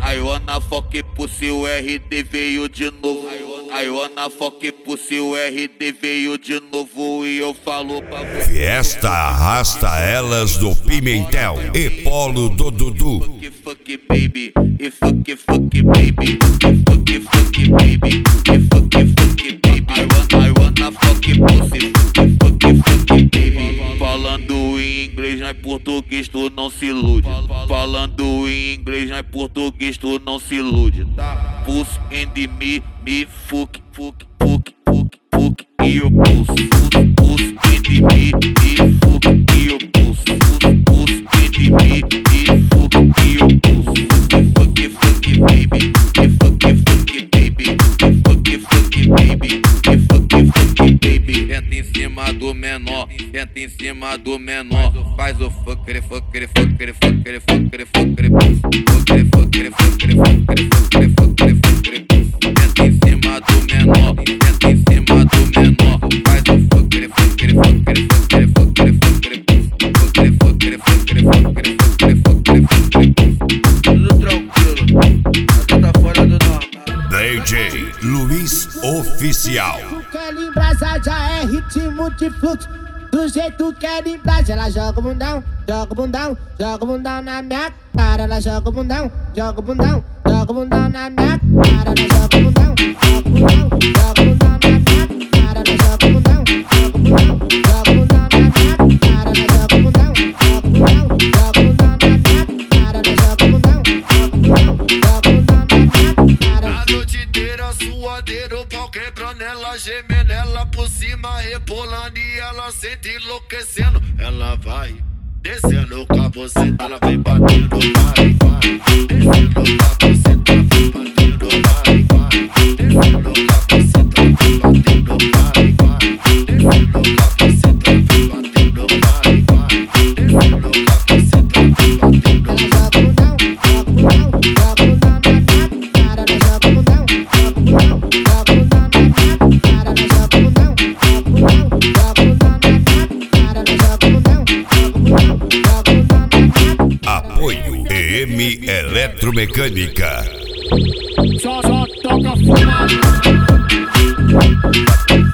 I wanna fuck pussy, o RD veio de novo. I wanna fuck pussy, o RD veio de novo. E eu falo pra você: Fiesta arrasta elas do Pimentel e Polo do Dudu. Fuck baby, e fuck baby, e fuck baby, e fuck baby. I wanna fuck pussy, fuck baby. Falando em inglês, não é português, tu não se ilude. Falando em inglês, não é português, tu não se ilude. Pussy and me fuck e eu pussy. Pussy and me fuck e eu pussy. Pussy and me fuck e eu pussy. Fuck baby, fuck baby, fuck baby, fuck baby. Entra em cima do menor, entra em cima do menor. Faz o fucker, fucker, fucker, fucker, fucker, fucker, fucker, fucker, fucker, fucker, fucker, fucker, fucker. Entra em cima do menor, entra em cima do menor. Faz o fucker, fucker, fucker, fucker, fucker, fucker, fucker, fucker, fucker, fucker, fucker, fucker, fucker. Tudo tranquilo, nada tá fora do normal. DJ Luiz Oficial. Tu quer embrasar, já é ritmo de fluxo. Do jeito que ela embrasa, ela joga o bundão, joga o bundão, joga o bundão na minha cara. Ela joga o bundão, joga o bundão, joga o bundão na minha cara. Ela joga o bundão, joga o bundão, joga o bundão na minha cara. Ela joga o bundão, joga o bundão, joga o bundão na minha cara. Ela joga o bundão, joga o bundão, joga o bundão na minha cara. Ela joga o bundão, joga o bundão, joga o bundão na minha cara. A noite inteira suadeira, o pau quebrando, ela gemendo, ela por cima rebolando e ela sente enlouquecendo. Ela vai descendo com a buceta, ela vem batendo, vai, vai. Descendo com a buceta, ela vem batendo, vai, vai. Descendo com a buceta, ela vem batendo, vai, vai. Descendo com a buceta, ela vem batendo, vai, vai. Descendo com a buceta, ela vem batendo, vai. Ela joga o bundão, joga o bundão, joga o bundão na minha cara. Ela joga o bundão, joga o bundão, joga o bundão na minha cara. Ela joga o bundão, joga o bundão, joga o bundão na minha cara. Ela joga o bundão, joga o bundão, joga o bundão na minha cara. Apoio EM Eletromecânica. Só toca fumado.